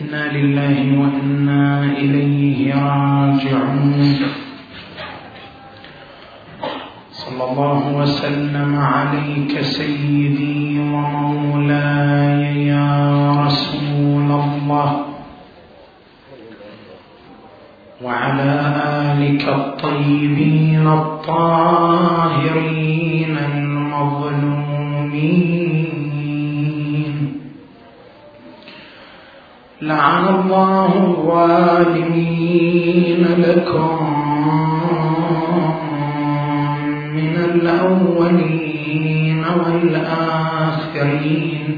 إنا لله وإنا إليه راجعون. صلى الله وسلم عليك سيدي ومولاي يا رسول الله، وعلى آلك الطيبين الطاهرين المظلومين. لعن الله الظالمين لكم من الأولين والآخرين.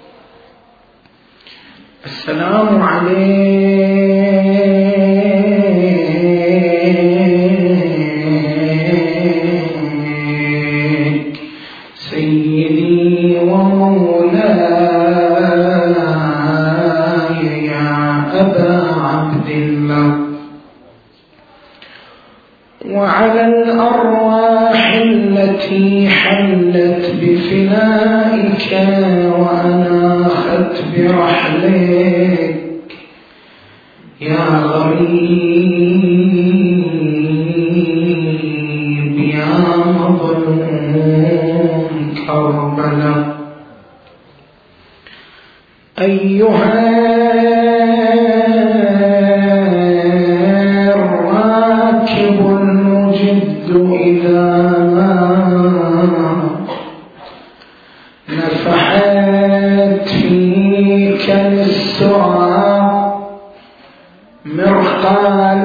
السلام عليك سيدي ومولاي يا أبا عبد الله، وعلى الأرواح التي حلت بفنائك وأناخت برحلك يا غريب يا مظلوم كربلاء. أيها الراكب المجد إذا ما نفحت فيك السرى مرقال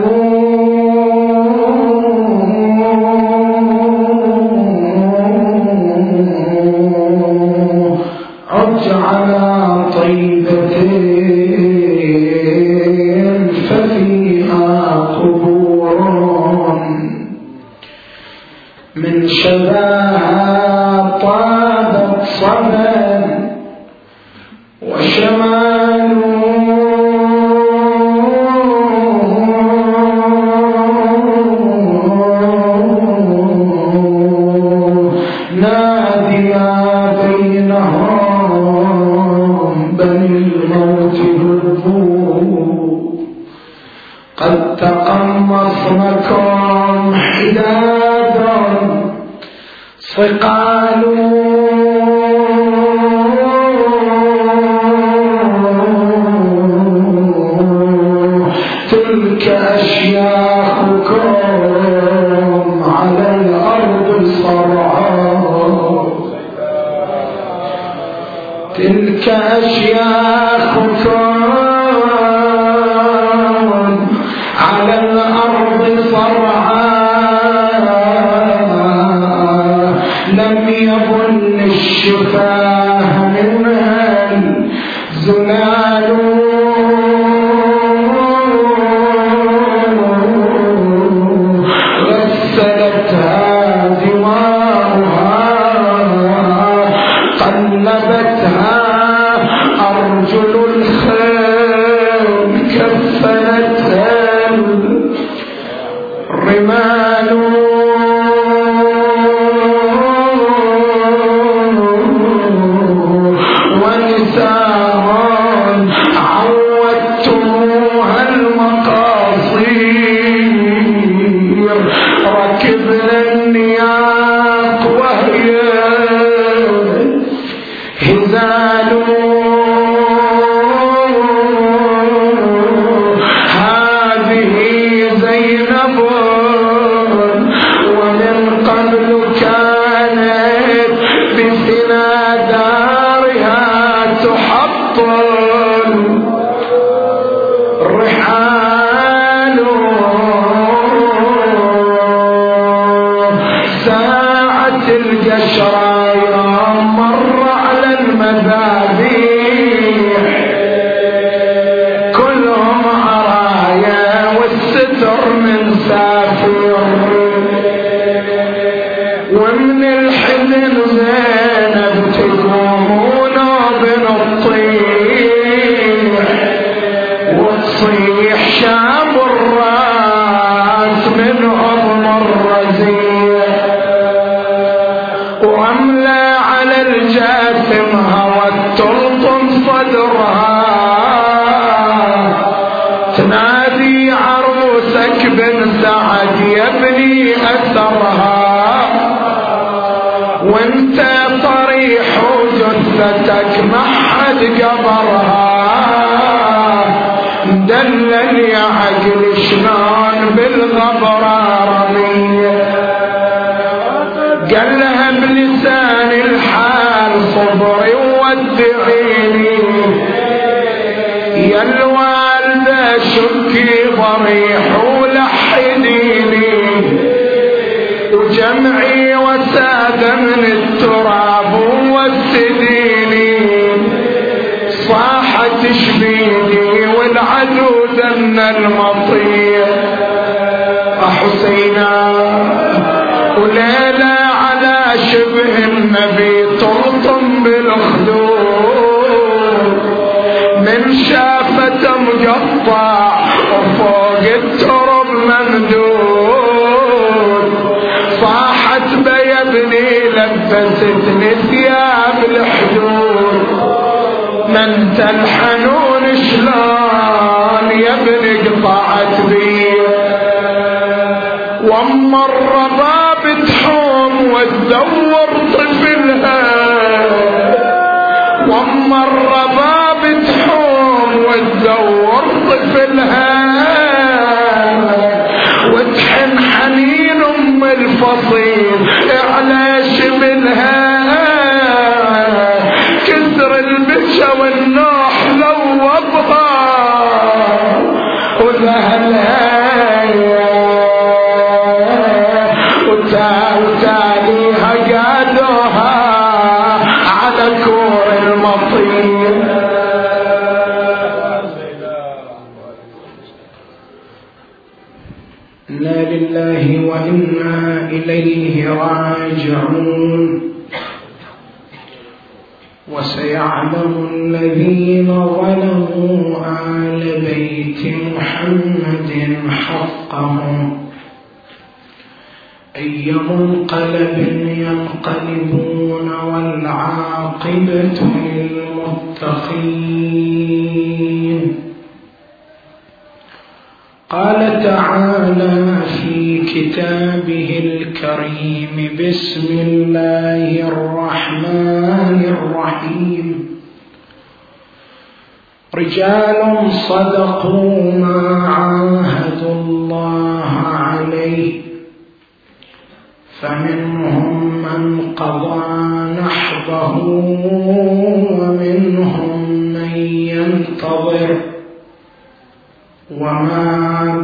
عج على طيبة ففيها قبور من شباها طابت صبا وشمال نادي بينهم بني الموت هبوا قد تقمصنكم حداد صقال تلك أشياخكم على الأرض صرعى، تلك أشياخكم على الأرض صرعى، لم يظن الشفاه منها الزلال غسلتها دماؤها قلبتها أرجل الخيل كفنتها الرمال ونساء عودتموها المقاصير ركبنا النياق وهي هزال هذه زينب ومن قبل كانت بفنا دارها تحطم رحال ساعة الجشرى يوم مر على المذابيح كلهم عرايا والستر من سافر ومن الحزن زينب تقومون بنطيح وتصيح شام الراس منهم الرزية وأملى على الجاثم هوت تلطم صدرها جثتك ما حد قبرها، دلل يا عقل شلون بالغبرة رمية. قال لها بلسان الحال صبري وودعيني، يا الوالدة شكي ضريح ولحديني، وجمعي وسادة من التراب ووسديني، صاحت تشبيني والعدو دن المطير. حسينا وليلة على شبه النبي تلطم بالخدود، من شافته مقطع وفوق الترب ممدود، صاحت بيا ابني لبستني ثياب الحدود، من تلحنون شلون يا ابني قطعت بي، واما الرباب تحوم وتدور طفلها، واما الرباب تحوم وتدور طفلها، وتحن حنين ام الفصيل على شبلها، كسر البشا والنوح لوضها وذهلها، وتاليها قادوها على كور المطير. إنا لله وإنا إليه راجعون. وسيعلم الذين ظلموا آل بيت محمد حقهم أي منقلب ينقلبون والعاقبة للمتقين. قال تعالى في كتابه الكريم: بسم الله الرحمن الرحيم. رجال صدقوا ما عاهدوا الله عليه، فمنهم من قضى نحبه ومنهم من ينتظر وما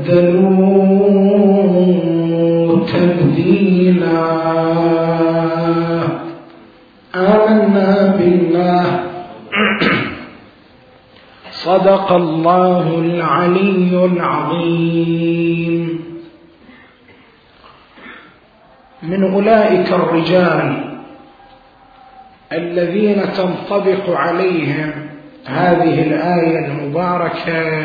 بدلوا تبديلا. آمنا بالله. صدق الله العلي العظيم. من أولئك الرجال الذين تنطبق عليهم هذه الآية المباركة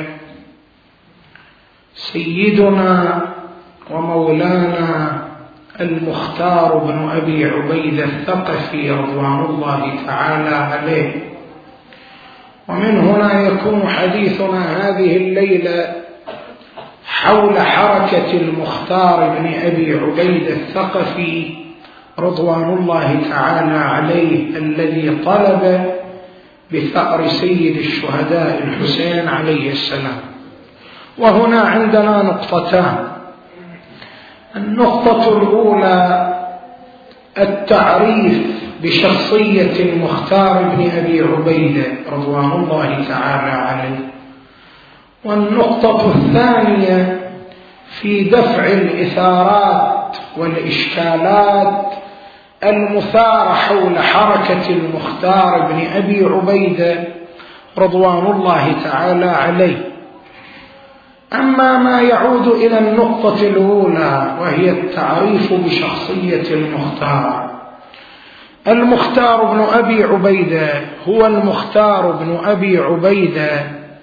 سيدنا ومولانا المختار بن أبي عبيدة الثقفي رضوان الله تعالى عليه. ومن هنا يكون حديثنا هذه الليلة حول حركة المختار بن أبي عبيدة الثقفي رضوان الله تعالى عليه، الذي طلب بثأر سيد الشهداء الحسين عليه السلام. وهنا عندنا نقطتان. النقطة الأولى التعريف بشخصية المختار بن أبي عبيدة رضوان الله تعالى عليه، والنقطة الثانية في دفع الإثارات والإشكالات المثارة حول حركة المختار بن أبي عبيدة رضوان الله تعالى عليه. أما ما يعود إلى النقطة الأولى وهي التعريف بشخصية المختار، المختار بن أبي عبيدة هو المختار بن أبي عبيدة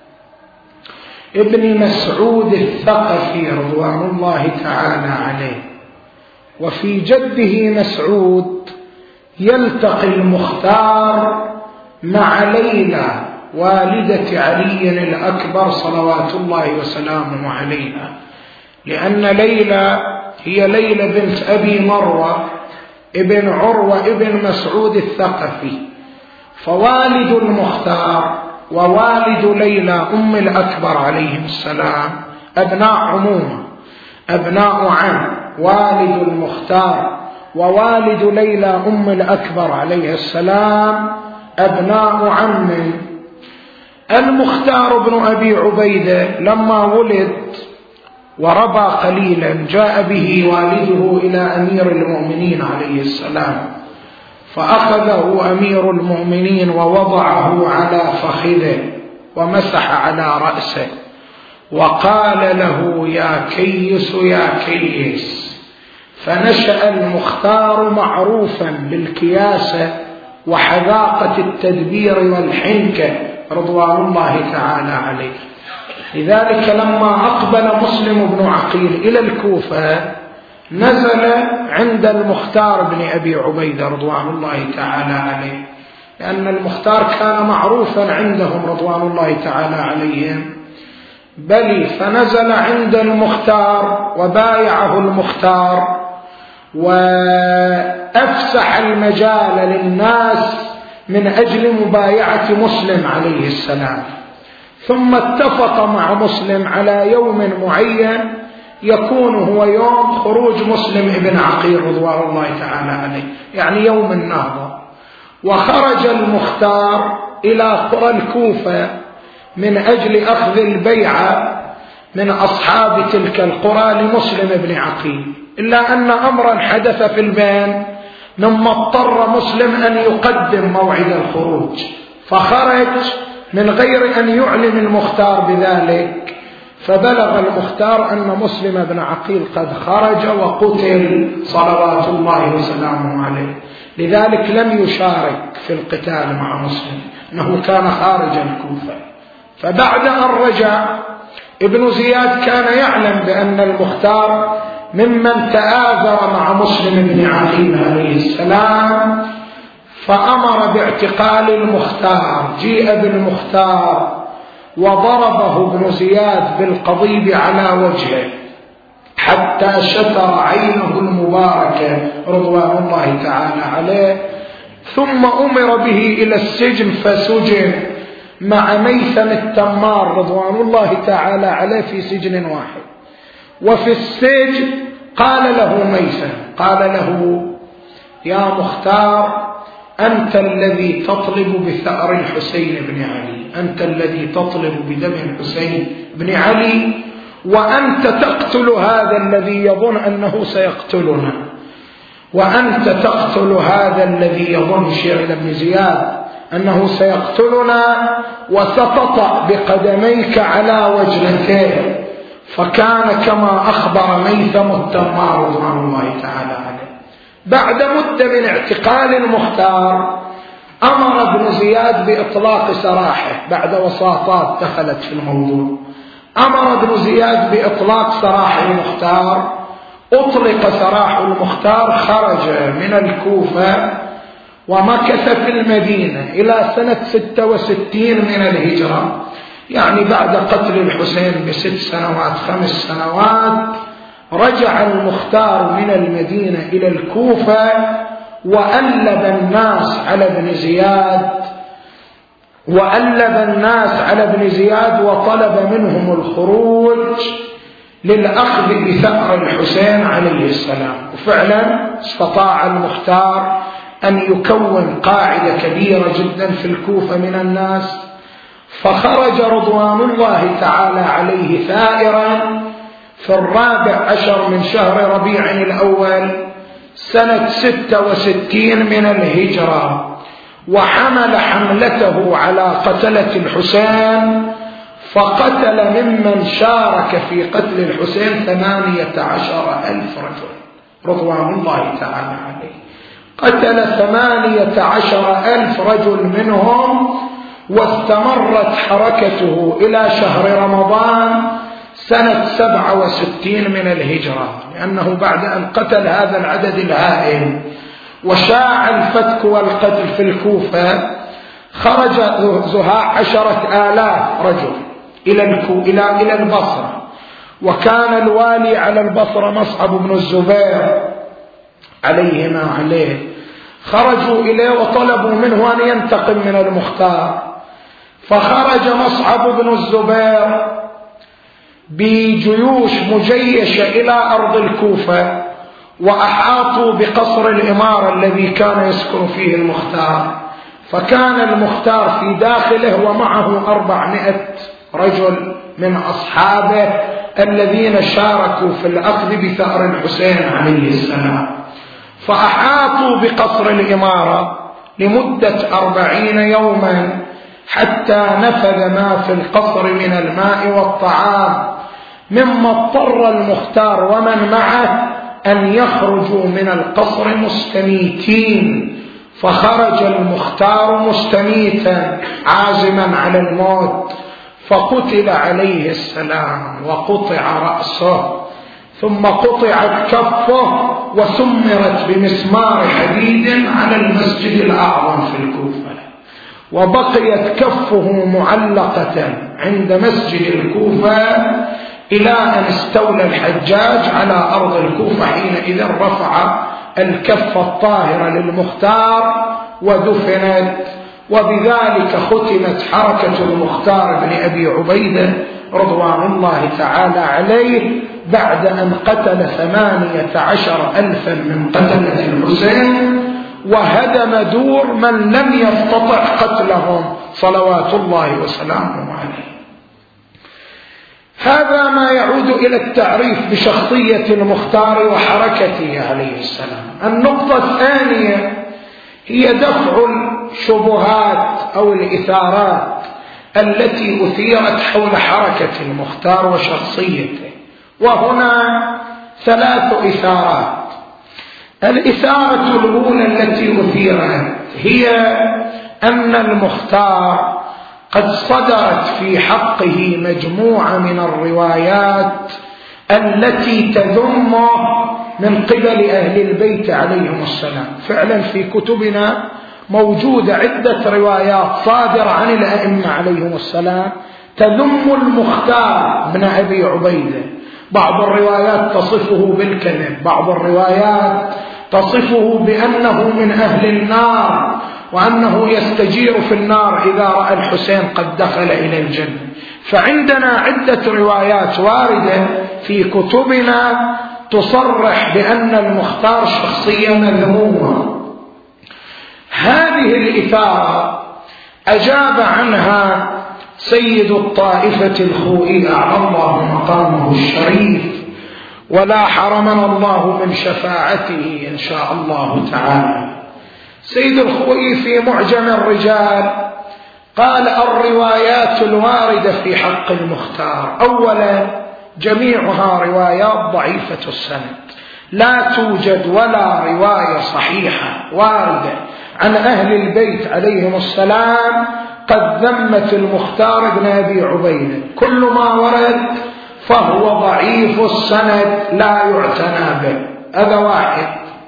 ابن مسعود الثقفي رضوان الله تعالى عليه. وفي جده مسعود يلتقي المختار مع ليلى والدة علي الأكبر صلوات الله وسلامه عليها، لأن ليلى هي ليلى بنت أبي مروة ابن عروة ابن مسعود الثقفي، فوالد المختار ووالد ليلى أم الأكبر عليهم السلام أبناء عمومة، أبناء عم. والد المختار ووالد ليلى أم الأكبر عليه السلام أبناء عم. المختار بن أبي عبيدة لما ولد وربى قليلا جاء به والده إلى أمير المؤمنين عليه السلام، فأخذه أمير المؤمنين ووضعه على فخذه ومسح على رأسه وقال له: يا كيس يا كيس. فنشأ المختار معروفا بالكياسة وحذاقة التدبير والحنكة رضوان الله تعالى عليه. لذلك لما أقبل مسلم بن عقيل إلى الكوفة نزل عند المختار بن أبي عبيدة رضوان الله تعالى عليه، لأن المختار كان معروفا عندهم رضوان الله تعالى عليهم. بل فنزل عند المختار وبايعه المختار وأفسح المجال للناس من أجل مبايعة مسلم عليه السلام. ثم اتفق مع مسلم على يوم معين يكون هو يوم خروج مسلم ابن عقيل رضوان الله تعالى عليه، يعني يوم النهضة. وخرج المختار إلى قرى الكوفة من أجل أخذ البيعة من أصحاب تلك القرى لمسلم ابن عقيل، إلا أن أمرا حدث في البين مما اضطر مسلم أن يقدم موعد الخروج، فخرج من غير أن يعلم المختار بذلك. فبلغ المختار أن مسلم بن عقيل قد خرج وقتل صلوات الله وسلامه عليه، لذلك لم يشارك في القتال مع مسلم، أنه كان خارج الكوفة. فبعد أن رجع ابن زياد كان يعلم بأن المختار ممن تآذر مع مسلم بن عقيل عليه السلام، فأمر باعتقال المختار. جيء بالمختار وضربه ابن زياد بالقضيب على وجهه حتى شتر عينه المباركة رضوان الله تعالى عليه، ثم أمر به إلى السجن فسجن مع ميثم التمار رضوان الله تعالى عليه في سجن واحد. وفي السجن قال له ميثم، قال له: يا مختار، أنت الذي تطلب بثأر الحسين بن علي، أنت الذي تطلب بدم الحسين بن علي، وأنت تقتل هذا الذي يظن أنه سيقتلنا، وأنت تقتل هذا الذي يظن شعل بن زياد أنه سيقتلنا، وستطأ بقدميك على وجنته. فكان كما أخبر ميثم التمار رضوان الله تعالى عليه. بعد مدة من اعتقال المختار أمر ابن زياد بإطلاق سراحه بعد وساطات دخلت في الموضوع. أمر ابن زياد بإطلاق سراح المختار، أطلق سراح المختار، خرج من الكوفة ومكث في المدينة إلى سنة 66 من الهجرة، يعني بعد قتل الحسين ب6 سنوات 5 سنوات. رجع المختار من المدينة إلى الكوفة وألب الناس على ابن زياد وطلب منهم الخروج للأخذ بثأر الحسين عليه السلام. وفعلا استطاع المختار أن يكون قاعدة كبيرة جدا في الكوفة من الناس، فخرج رضوان الله تعالى عليه ثائرا في 14 من شهر ربيع الأول سنة 66 من الهجرة، وحمل حملته على قتلة الحسين، فقتل ممن شارك في قتل الحسين 18,000 رجل رضوان الله تعالى عليه. قتل 18,000 رجل منهم، واستمرت حركته إلى شهر رمضان سنة 67 من الهجرة، لأنه بعد أن قتل هذا العدد الهائل وشاع الفتك والقتل في الكوفة، خرج زهاء 10,000 رجل إلى البصرة، وكان الوالي على البصرة مصعب بن الزبير عليه. خرجوا إليه وطلبوا منه أن ينتقم من المختار، فخرج مصعب بن الزبير بجيوش مجيشة إلى أرض الكوفة، وأحاطوا بقصر الإمارة الذي كان يسكن فيه المختار، فكان المختار في داخله ومعه 400 رجل من أصحابه الذين شاركوا في الأخذ بثأر الحسين عليه السلام. فأحاطوا بقصر الإمارة لمدة 40 يوما حتى نفذ ما في القصر من الماء والطعام، مما اضطر المختار ومن معه أن يخرجوا من القصر مستميتين، فخرج المختار مستميتا عازما على الموت، فقتل عليه السلام وقطع رأسه، ثم قطعت كفه وسمرت بمسمار حديد على المسجد الأعظم في الكوفة، وبقيت كفه معلقة عند مسجد الكوفة إلى أن استولى الحجاج على أرض الكوفة، حينئذ رفع الكف الطاهرة للمختار ودفنت، وبذلك ختمت حركة المختار بن أبي عبيدة رضوان الله تعالى عليه، بعد أن قتل 18,000 من قتلة الحسين، وهدم دور من لم يستطع قتلهم صلوات الله وسلامه عليه. هذا ما يعود إلى التعريف بشخصية المختار وحركته عليه السلام. النقطة الثانية هي دفع الشبهات أو الإثارات التي أثيرت حول حركة المختار وشخصيته، وهنا 3 إثارات. الإثارة الأولى التي أثيرت هي أن المختار قد صدرت في حقه مجموعة من الروايات التي تذمه من قبل أهل البيت عليهم السلام. فعلا في كتبنا موجودة عدة روايات صادرة عن الأئمة عليهم السلام تذم المختار بن أبي عبيدة. بعض الروايات تصفه بالكذب، بعض الروايات تصفه بأنه من أهل النار، وأنه يستجير في النار إذا رأى الحسين قد دخل إلى الجنة. فعندنا عدة روايات واردة في كتبنا تصرح بأن المختار شخصية مذمومة. هذه الإثارة أجاب عنها سيد الطائفة الخوئي أعلى الله مقامه الشريف، ولا حرمنا الله من شفاعته إن شاء الله تعالى. سيد الخوئي في معجم الرجال قال: الروايات الواردة في حق المختار أولا جميعها روايات ضعيفة السند، لا توجد ولا رواية صحيحة واردة عن أهل البيت عليهم السلام قد ذمت المختار بن أبي عبيدة. كل ما ورد فهو ضعيف السند لا يعتنى به. هذا واحد.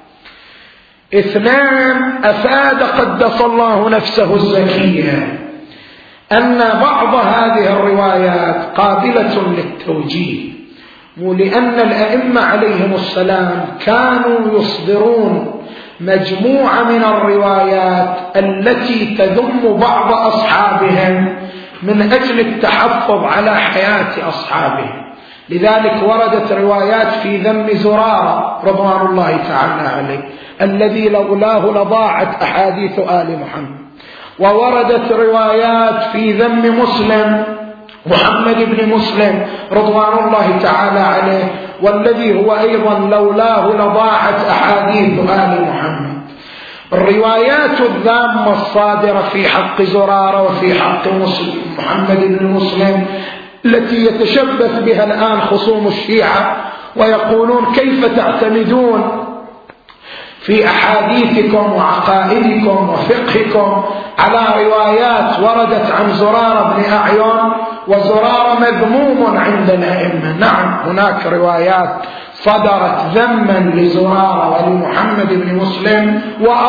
2، أفاد قدس الله نفسه الزكية أن بعض هذه الروايات قابلة للتوجيه، ولأن الأئمة عليهم السلام كانوا يصدرون مجموعة من الروايات التي تذم بعض أصحابهم من أجل التحفظ على حياة أصحابهم. لذلك وردت روايات في ذم زرارة رضوان الله تعالى عليه الذي لولاه لضاعت أحاديث آل محمد، ووردت روايات في ذم مسلم محمد بن مسلم رضوان الله تعالى عليه والذي هو أيضا لولاه لضاعت أحاديث آل محمد. الروايات الذامة الصادرة في حق زرارة وفي حق محمد بن مسلم التي يتشبث بها الآن خصوم الشيعة ويقولون: كيف تعتمدون في أحاديثكم وعقائدكم وفقهكم على روايات وردت عن زرارة بن أعين، وزرارة مذموم عند الأئمة. نعم، هناك روايات صدرت ذما لزرارة ولمحمد بن مسلم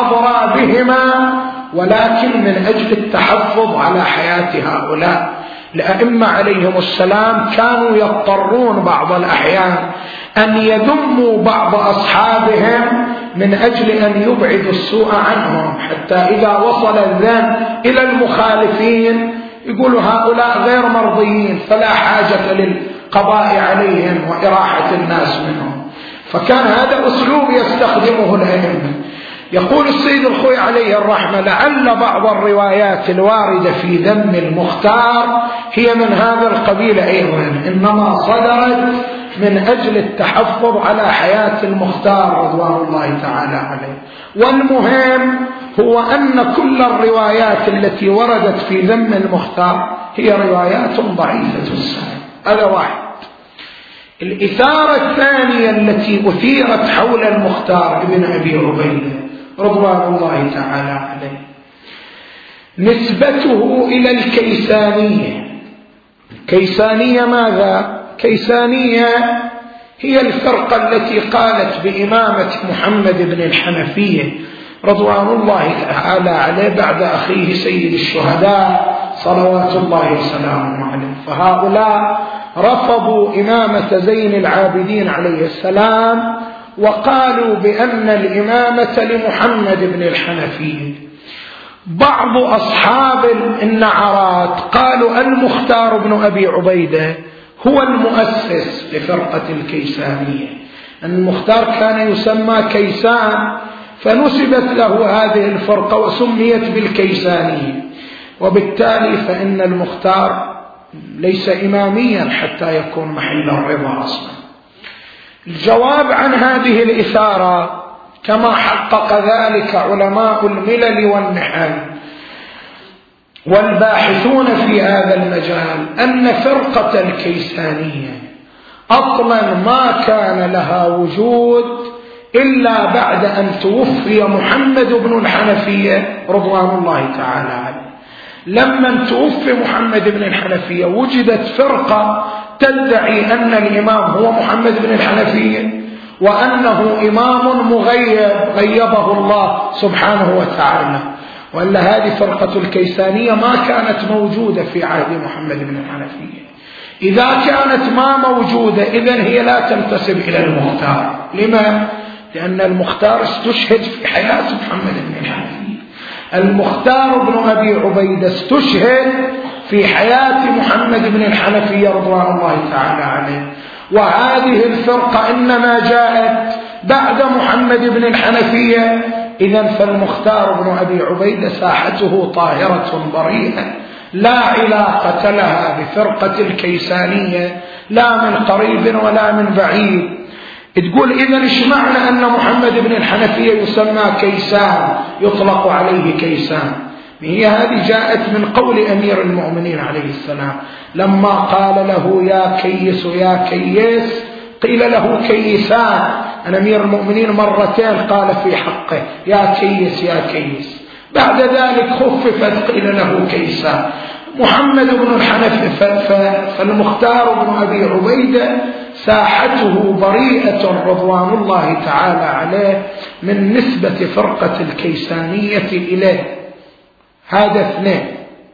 وأضرابهما، ولكن من أجل التحفظ على حياة هؤلاء، الأئمة عليهم السلام كانوا يضطرون بعض الأحيان أن يذموا بعض أصحابهم من أجل أن يبعدوا السوء عنهم، حتى إذا وصل الذم إلى المخالفين يقولوا هؤلاء غير مرضيين فلا حاجة للقضاء عليهم وإراحة الناس منهم. فكان هذا أسلوب يستخدمه الأئمة. يقول السيد الخوي عليه الرحمة: لعل بعض الروايات الواردة في ذم المختار هي من هذا القبيل أيضا، إنما صدرت من أجل التحفظ على حياة المختار رضوان الله تعالى عليه. والمهم هو أن كل الروايات التي وردت في ذم المختار هي روايات ضعيفة السند. هذا واحد. الإثارة الثانية التي أثيرت حول المختار ابن أبي عبيدة رضوان الله تعالى عليه نسبته إلى الكيسانية. كيسانية ماذا؟ كيسانية هي الفرقة التي قالت بإمامة محمد بن الحنفية رضوان الله تعالى عليه بعد أخيه سيد الشهداء صلوات الله وسلامه عليه. فهؤلاء رفضوا إمامة زين العابدين عليه السلام وقالوا بأن الإمامة لمحمد بن الحنفية. بعض أصحاب النعرات قالوا المختار بن أبي عبيدة هو المؤسس لفرقة الكيسانية. المختار كان يسمى كيسان فنسبت له هذه الفرقة وسميت بالكيسانية، وبالتالي فإن المختار ليس إماميا حتى يكون محل الرضا أصلا. الجواب عن هذه الإثارة كما حقق ذلك علماء الملل والنحل والباحثون في هذا المجال أن فرقة الكيسانية أصلا ما كان لها وجود إلا بعد أن توفي محمد بن الحنفية رضوان الله تعالى عليه. لما توفي محمد بن الحنفية وجدت فرقة تدعي أن الإمام هو محمد بن الحنفية وأنه إمام مغيب غيبه الله سبحانه وتعالى، وأن هذه فرقة الكيسانية ما كانت موجودة في عهد محمد بن الحنفية. إذا كانت ما موجودة إذن هي لا تنتسب إلى المختار. لما؟ لأن المختار استشهد في حياة محمد بن الحنفية. المختار بن أبي عبيدة استشهد في حياة محمد بن الحنفية رضوان الله تعالى عليه. وهذه الفرقة إنما جاءت بعد محمد بن الحنفية. إذن فالمختار بن أبي عبيدة ساحته طاهرة بريئة لا علاقة لها بفرقة الكيسانية لا من قريب ولا من بعيد. تقول إذن إيش معنى أن محمد بن الحنفية يسمى كيسان يطلق عليه كيسان؟ هي هذه جاءت من قول أمير المؤمنين عليه السلام لما قال له يا كيس يا كيس قيل له كيسان. أمير المؤمنين مرتين قال في حقه يا كيس يا كيس، بعد ذلك خففت قيل له كيسان. محمد بن الحنفية فالمختار بن أبي عبيدة ساحته بريئة رضوان الله تعالى عليه من نسبة فرقة الكيسانية إليه. هذا اثنين.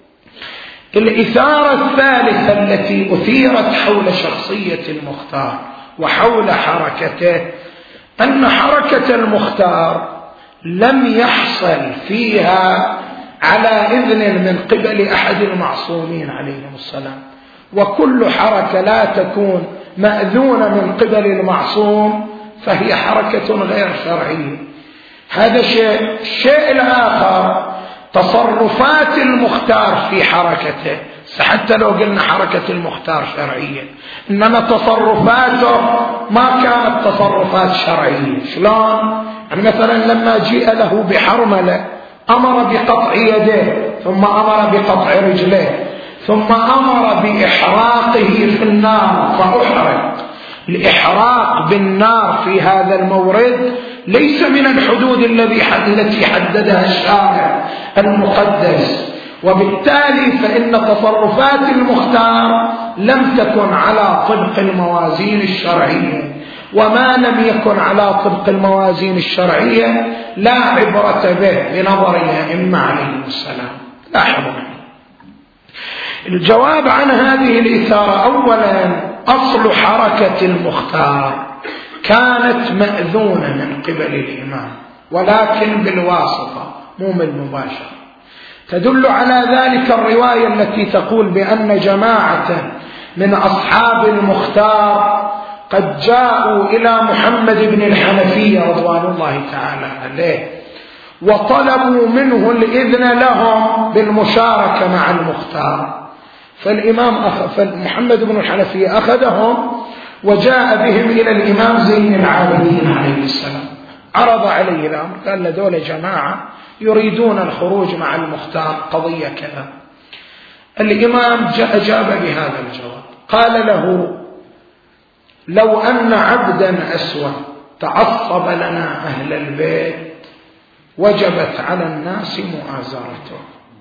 الإثارة الثالثة التي أثيرت حول شخصية المختار وحول حركته أن حركة المختار لم يحصل فيها على إذن من قبل أحد المعصومين عليهم السلام، وكل حركة لا تكون مأذونة من قبل المعصوم فهي حركة غير شرعية. هذا شيء. الشيء الآخر تصرفات المختار في حركته، حتى لو قلنا حركة المختار شرعية إنما تصرفاته ما كانت تصرفات شرعية. شلون؟ يعني مثلا لما جيء له بحرملة أمر بقطع يديه ثم أمر بقطع رجليه ثم أمر بإحراقه في النار فأحرق. الإحراق بالنار في هذا المورد ليس من الحدود التي حددها الشارع المقدس، وبالتالي فإن تصرفات المختار لم تكن على طبق الموازين الشرعية، وما لم يكن على طبق الموازين الشرعية لا عبرة به بنظر الأئمة عليهم السلام. لاحظوا الجواب عن هذه الإثارة: أولا، أصل حركة المختار كانت مأذونة من قبل الإمام، ولكن بالواسطة مو بالمباشرة. تدل على ذلك الرواية التي تقول بأن جماعة من أصحاب المختار قد جاءوا إلى محمد بن الحنفية رضوان الله تعالى عليه وطلبوا منه الإذن لهم بالمشاركة مع المختار، فمحمد بن الحنفية أخذهم وجاء بهم إلى الإمام زين العابدين عليه السلام، عرض عليه الأمر، قال لدول جماعة يريدون الخروج مع المختار قضية كذا. الإمام أجاب بهذا الجواب، قال له: لو أن عبدا أسود تعصب لنا أهل البيت وجبت على الناس مؤازرته،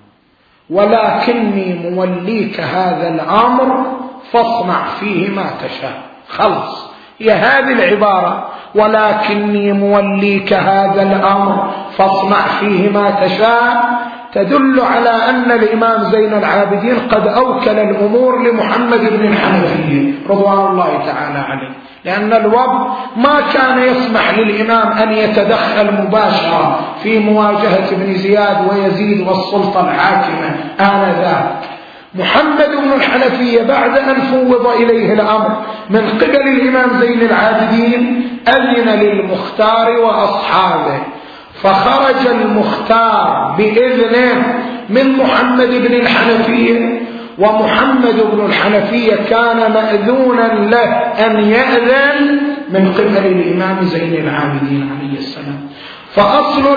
ولكني موليك هذا الأمر فاصنع فيه ما تشاء. خلص، هي هذه العبارة: ولكني موليك هذا الأمر فاصنع فيه ما تشاء، تدل على أن الإمام زين العابدين قد أوكل الأمور لمحمد بن الحنفية رضوان الله تعالى عليه، لأن الوضع ما كان يسمح للإمام أن يتدخل مباشرة في مواجهة ابن زياد ويزيد والسلطة الحاكمة آنذاك. محمد بن الحنفية بعد أن فوض إليه الأمر من قبل الإمام زين العابدين أذن للمختار وأصحابه، فخرج المختار بإذنه من محمد بن الحنفية، ومحمد بن الحنفية كان مأذونا له أن يأذن من قبل الإمام زين العابدين عليه السلام. فأصل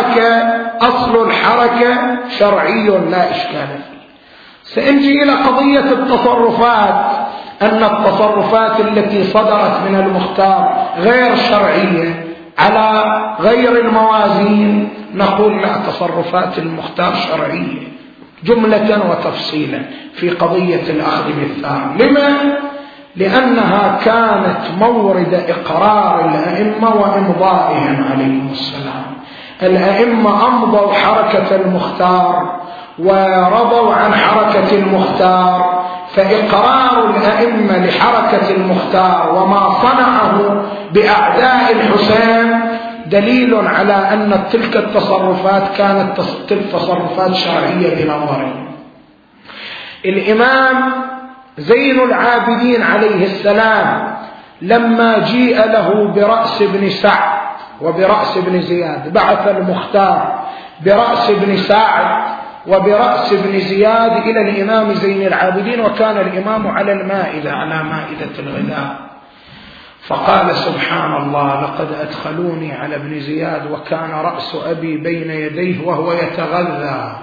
الحركة شرعي لا إشكال فيه. سأنجي إلى قضية التصرفات، أن التصرفات التي صدرت من المختار غير شرعية على غير الموازين، نقول لا، تصرفات المختار شرعية جملة وتفصيلا في قضية الأخذ بالثار. لما؟ لأنها كانت مورد إقرار الأئمة وإمضائهم عليهم السلام. الأئمة أمضوا حركة المختار ورضوا عن حركة المختار، فإقرار الأئمة لحركة المختار وما صنعه بأعداء الحسين دليل على أن تلك التصرفات كانت تصرفات شرعية بنظرهم. الإمام زين العابدين عليه السلام لما جيء له برأس بن سعد وبرأس بن زياد، بعث المختار برأس بن سعد وبرأس بن زياد إلى الإمام زين العابدين، وكان الإمام على المائدة، على مائدة الغذاء، فقال: سبحان الله، لقد أدخلوني على ابن زياد وكان رأس أبي بين يديه وهو يتغذى،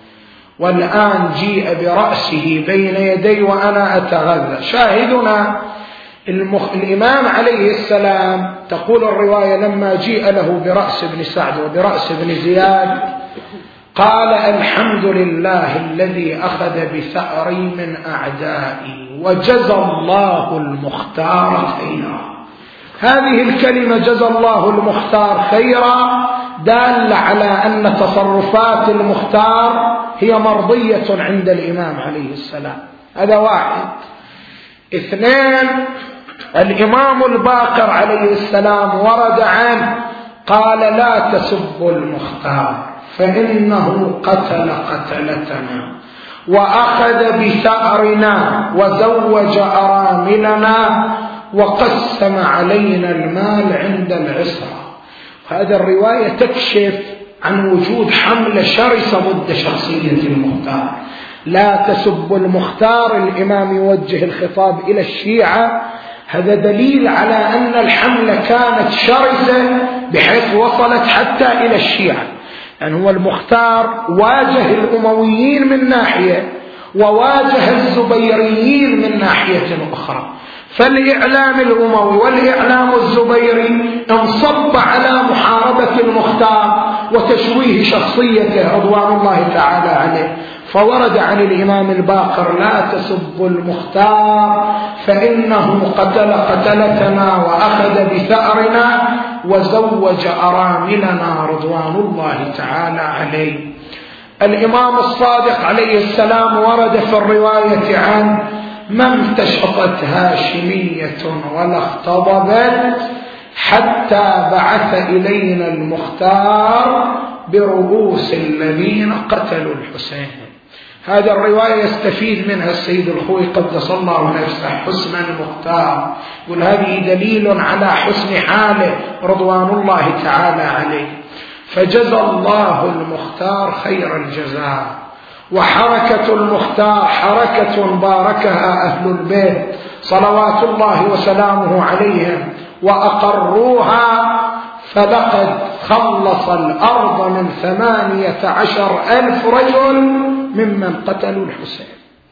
والآن جيء برأسه بين يدي وأنا أتغذى. شاهدنا الإمام عليه السلام، تقول الرواية: لما جيء له برأس بن سعد وبرأس بن زياد قال: الحمد لله الذي أخذ بثأري من أعدائي وجزى الله المختار خيرا. هذه الكلمة جزى الله المختار خيرا دال على أن تصرفات المختار هي مرضية عند الإمام عليه السلام. هذا واحد. اثنين، الإمام الباقر عليه السلام ورد عنه قال: لا تسبوا المختار فإنه قتل قتلتنا وأخذ بثأرنا وزوج أراملنا وقسم علينا المال عند العسرة. هذه الرواية تكشف عن وجود حملة شرسة ضد شخصية المختار. لا تسبوا المختار، الإمام يوجه الخطاب إلى الشيعة، هذا دليل على أن الحملة كانت شرسة بحيث وصلت حتى إلى الشيعة. يعني هو المختار واجه الأمويين من ناحية وواجه الزبيريين من ناحية أخرى، فالإعلام الأموي والإعلام الزبيري انصب على محاربة المختار وتشويه شخصيته رضوان الله تعالى عليه. فورد عن الإمام الباقر: لا تسبوا المختار فإنه قتل قتلتنا وأخذ بثأرنا وزوج أراملنا رضوان الله تعالى عليه. الإمام الصادق عليه السلام ورد في الرواية عنه: ما امتشطت هاشمية ولا اختضبت حتى بعث إلينا المختار برؤوس الذين قتلوا الحسين. هذا الرواية يستفيد منها السيد الخوي قدس الله نفسه حسن المختار، يقول هذه دليل على حسن حاله رضوان الله تعالى عليه. فجزى الله المختار خير الجزاء، وحركة المختار حركة باركها أهل البيت صلوات الله وسلامه عليهم وأقروها، فلقد خلص الأرض من 18,000 رجل ممن قتلوا الحسين.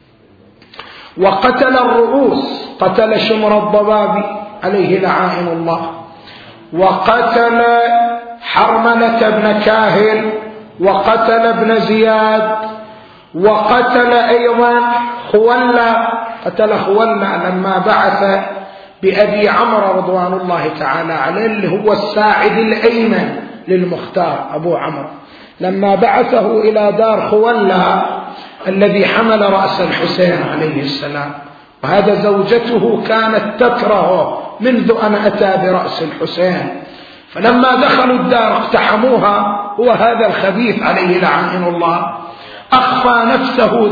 وقتل الرؤوس، قتل شمر الضبابي عليه لعائن الله، وقتل حرملة بن كاهل، وقتل ابن زياد، وقتل أيضا خولا، قتل خولا لما بعث بأبي عمرو رضوان الله تعالى عليه اللي هو الساعد الأيمن للمختار أبو عمرو، لما بعثه إلى دار خولا الذي حمل رأس الحسين عليه السلام، وهذا زوجته كانت تكرهه منذ أن أتى برأس الحسين، فلما دخلوا الدار اقتحموها، هو هذا الخبيث عليه لعائن الله أخفى نفسه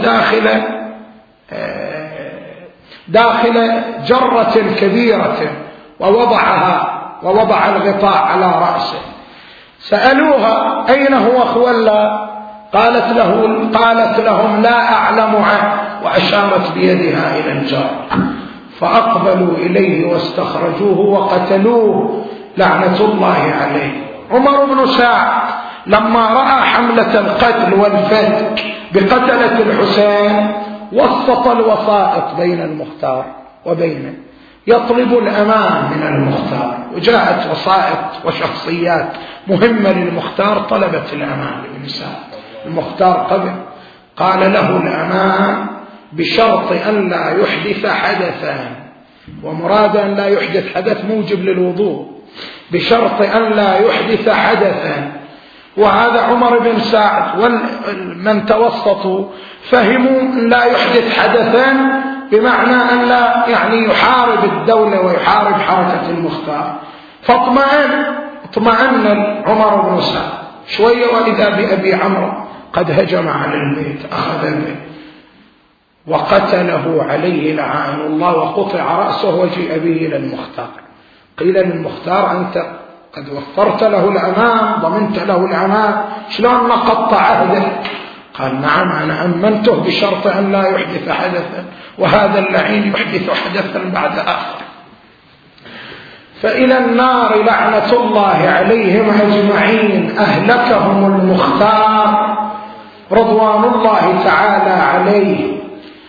داخل جرة كبيرة ووضع الغطاء على رأسه. سألوها: أين هو خولا؟ قالت لهم: لا أعلم عنه، وأشارت بيدها إلى الجار، فأقبلوا إليه واستخرجوه وقتلوه لعنة الله عليه. عمر بن سعد لما رأى حملة القتل والفتك بقتلة الحسين وسط الوسائط بين المختار وبينه، يطلب الأمان من المختار، وجاءت وسائط وشخصيات مهمة للمختار طلبت الأمان للنساء. المختار قبل قال له الأمان بشرط أن لا يحدث حدثا، ومراد أن لا يحدث حدث موجب للوضوء، بشرط أن لا يحدث حدثا. وهذا عمر بن سعد ومن توسطوا فهموا أن لا يحدث حدثا بمعنى أن لا يحارب الدولة ويحارب حركة المختار، فاطمأن عمر بن سعد شوية، وإذا بأبي عمرو قد هجم على البيت، أخذ البيت وقتله عليه لعائن الله، وقطع رأسه وجيء به إلى المختار. قيل للمختار: أنت قد وفرت له الأمان، ضمنت له الأمان، شلون نقطع عهدك؟ قال: نعم، أنا أمنته بشرط أن لا يحدث حدثا، وهذا اللعين يحدث حدثا بعد آخر. فإلى النار لعنة الله عليهم أجمعين أهلكهم المختار رضوان الله تعالى عليه،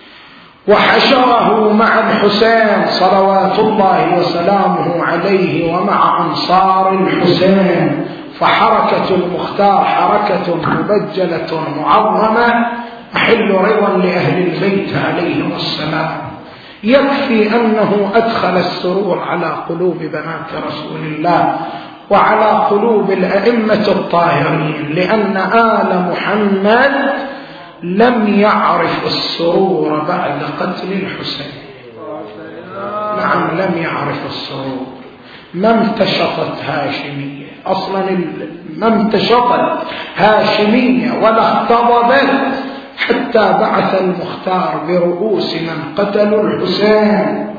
وحشره مع الحسين صلوات الله وسلامه عليه ومع أنصار الحسين. فحركة المختار حركة مبجلة معظمة محل رضا لأهل البيت عليهم السلام. يكفي أنه أدخل السرور على قلوب بنات رسول الله وعلى قلوب الأئمة الطاهرين، لأن آل محمد لم يعرف السرور بعد قتل الحسين. نعم، لم يعرف السرور. ما امتشطت هاشمية أصلا، ما امتشطت هاشمية ولا اختضبت حتى بعث المختار برؤوس من قتلوا الحسين.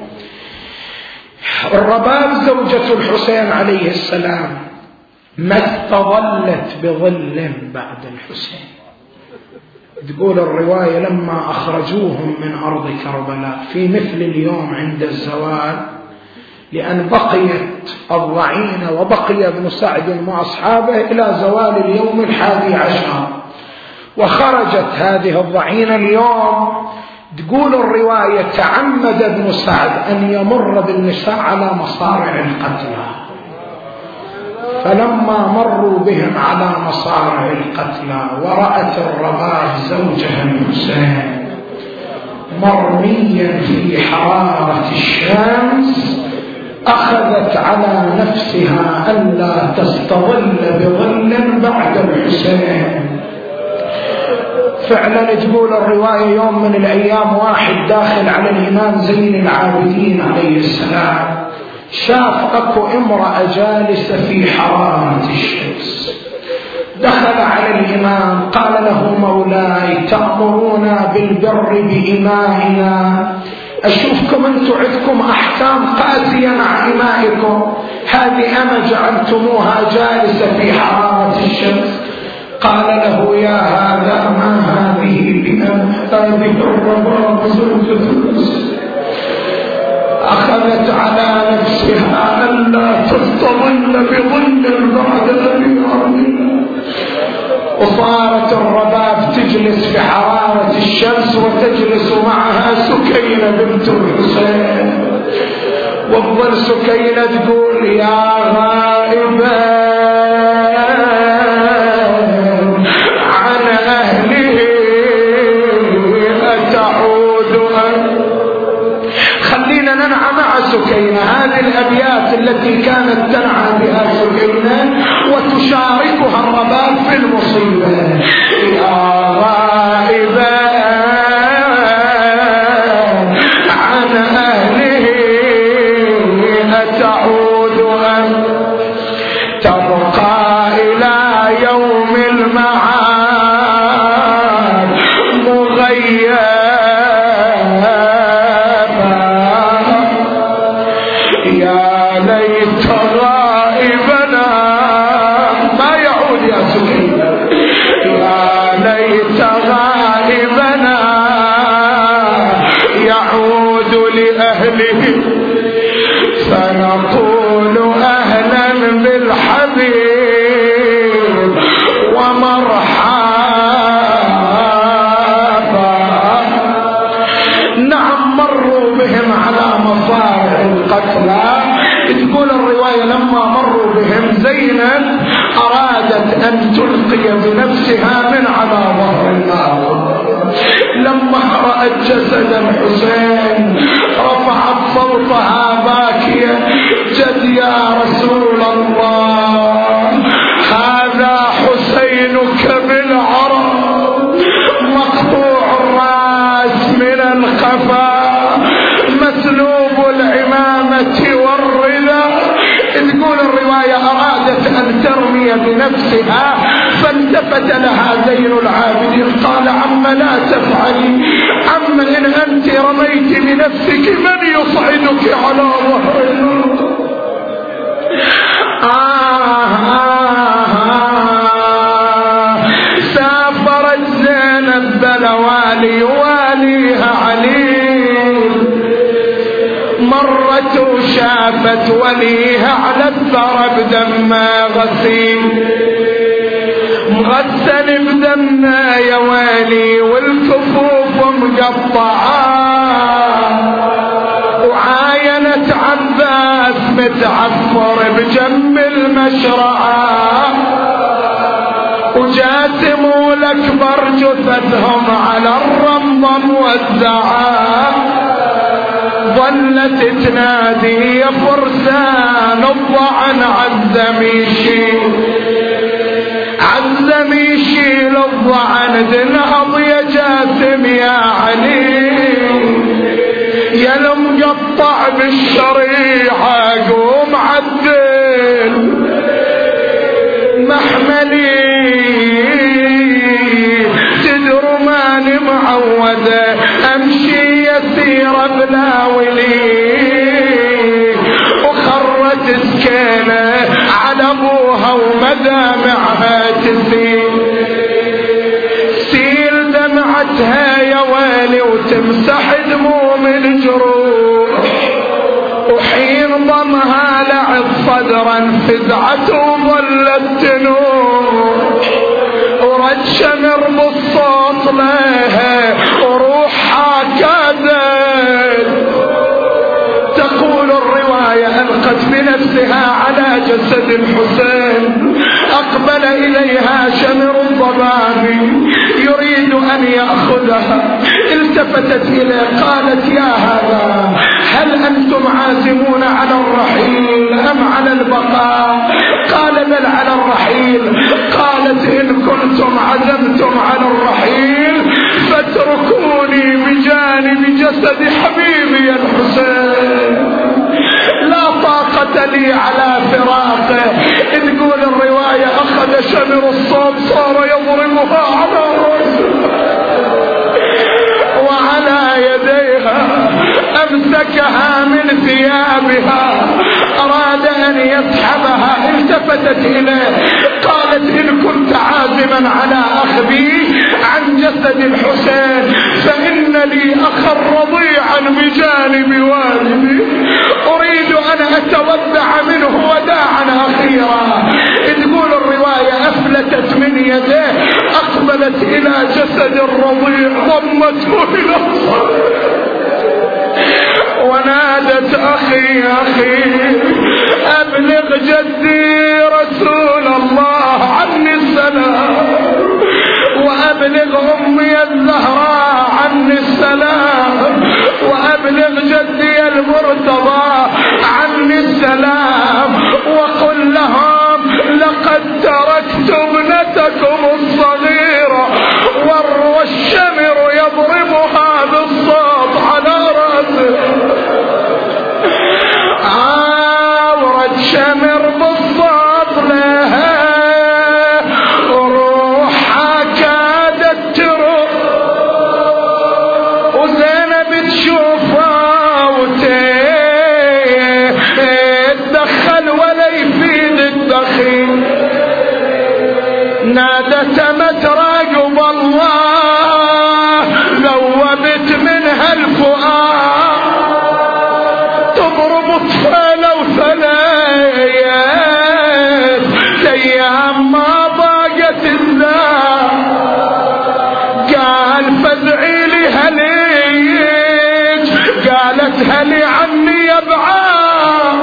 الرباب زوجة الحسين عليه السلام ما استظلت بظل بعد الحسين. تقول الرواية: لما أخرجوهم من أرض كربلاء في مثل اليوم عند الزوال، لأن بقيت الضعينة وبقي ابن سعد مع أصحابه إلى زوال اليوم 11، وخرجت هذه الضعينة اليوم. تقول الرواية: تعمد ابن سعد أن يمر بالنساء على مصارع القتلى، فلما مروا بهم على مصارع القتلى ورأت الرباب زوجها الحسين مرميا في حرارة الشمس، أخذت على نفسها ألا تستظل بظل بعد الحسين، فعلا تقول الرواية يوم من الأيام واحد داخل على الإمام زين العابدين عليه السلام، شاف أكو امرأة جالسة في حرارة الشمس، دخل على الإمام قال له: مولاي تأمرونا بالبر بإمائنا، أشوفكم أنتم عندكم أحكام قاسية مع إمائكم، هذه أما جعلتموها جالسة في حرارة الشمس. قال له: يا هذا ما هذه هذه الرباب زوجة المسلم أخذت على نفسها ألا تستظل بظل بعد أبي عبدنا، وصارت الرباب تجلس في حرارة الشمس وتجلس معها سكينة بنت الحسين، وتظل سكينة تقول: يا غائبا عن أهله أتعود خلينا ننعى مع سكينة هذه الأبيات التي كانت تنعى بها سكينة وتشاركها الرباب في المصيبة. يا غائبا عن أهله أتعود أم تبقى إلى يوم المعاد مغيبا، يا ليت غائبنا ما يعود يا سكينة، يا ليت غائبنا يعود لأهله، فنقول أهلا بالحبيب ومرحبا. نعم مروا بهم على مصارع القتلى. تقول الرواية لما مروا بهم زينب أرادت أن تلقي بنفسها من على ظهر النار، لما رأت جسد الحسين رفعت صوتها باكية: جد يا رسول الله، هذا حسينك بالعرب مقطوع الرأس من الخفا مسلوب العمامة والردى. تقول الرواية أرادت أن ترمي بنفسها فالتفت لها زين العابدين قال: عم لا تفعلي، عم إن أنت رميت بنفسك من يصعدك على ظهر النار. سافرت زينب بلوالي واليها علي، مرت وشافت وليها على الثرى بدمه غسيل، مغسل بدمه يا ويلي والكفوف مقطعه، وعاينت عباس متعفر بجنب المشرعه، وجاسموا الأكبر جثثهم على الرمضة موزعه، ظلت تنادي يا فرسان الضعن عزم يشيل، عزم يشيل الضعن تنهض يا جاسم يا علي، يا المقطع بالشريحة قوم عدل محملي، تدر ماني معودة امشي يسير بلا ولي، وخرت سكينة على ابوها ومدامعها تسيل دمعتها يا ويلي وتمسح دموم الجروح، وحين ضمها لعب صدرا فزعت وظلت تنور، ورد شمر بالصوت لها وروحها كادت. تقول الرواية ألقت بنفسها على جسد الحسين، أقبل إليها شمر الضباب يريد أن يأخذها، التفتت إليه قالت: يا هذا هل أنتم عازمون على الرحيل أم على البقاء؟ قال: بل على الرحيل. قالت: إن كنتم عزمتم على الرحيل اتركوني بجانب جسد حبيبي الحسين، لا طاقة لي على فراقه. تقول الرواية أخذ شمر الصوت صار يضربها على رأسه وعلى يديها، أمسكها من ثيابها أراد أن يسحبها، التفتت إليه قالت إن كنت عازما على أخذي عن جسد الحسين فإن لي أخا رضيعا بجانب والدي أريد أن أتودع منه وداعا أخيرا. تقول الرواية أفلتت من يديه، أقبلت إلى جسد الرضيع ضمته إلى صدره ونادت أخي أخي أبلغ جدي رسول الله عني السلام، وأبلغ أمي الزهراء عني السلام، وأبلغ جدي المرتضى عني السلام، وقل لهم لقد تركت ابنتكم الصغيرة والشمر يضربها بالصوت على رأسه. عاورت شمر بالصوت لها روحها كادت تروح، وزينب تشوفها وتتدخل ولا يفيد الدخيل، نادت متراقب الله ذوبت منها الفؤاد، تضرب طفيلة وثلاث أيام ما ضاقت الذات. قال فزعي لي هليج، قالت هلي عني يا بعاد،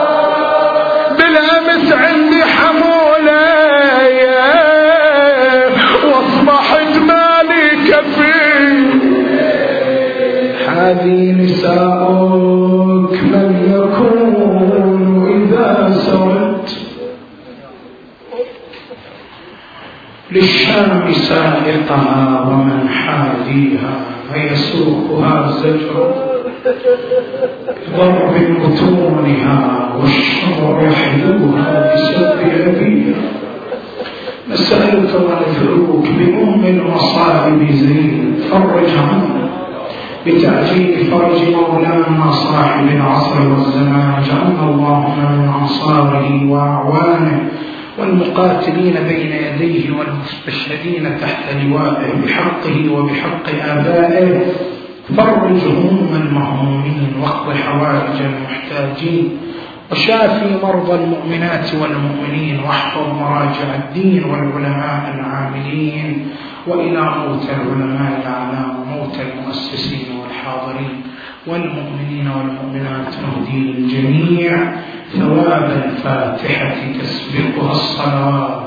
بالأمس عندي حمولة واصبحت مالي كفيل. هذه نساؤك من يكون إذا سرت للشام سائقها ومن حاديها فيسوقها زجر ضرب بطونها والشر يحلوها بسب أبيها. نسألك وندعوك بأم المصائب زين فرج عنها بتعجيل فرج مولانا صاحب العصر والزمان، جعلنا اللهم من أنصاره وأعوانه والمقاتلين بين يديه والمستشهدين تحت لوائه بحقه وبحق آبائه. فرج هموم المهمومين واقض حوائج المحتاجين وشافي مرضى المؤمنات والمؤمنين، واحفظ مراجع الدين والعلماء العاملين، وإلى موت العلماء الأعلام وموت المؤسسين والحاضرين والمؤمنين والمؤمنات نهدي للجميع ثواب الفاتحة تسبقها الصلوات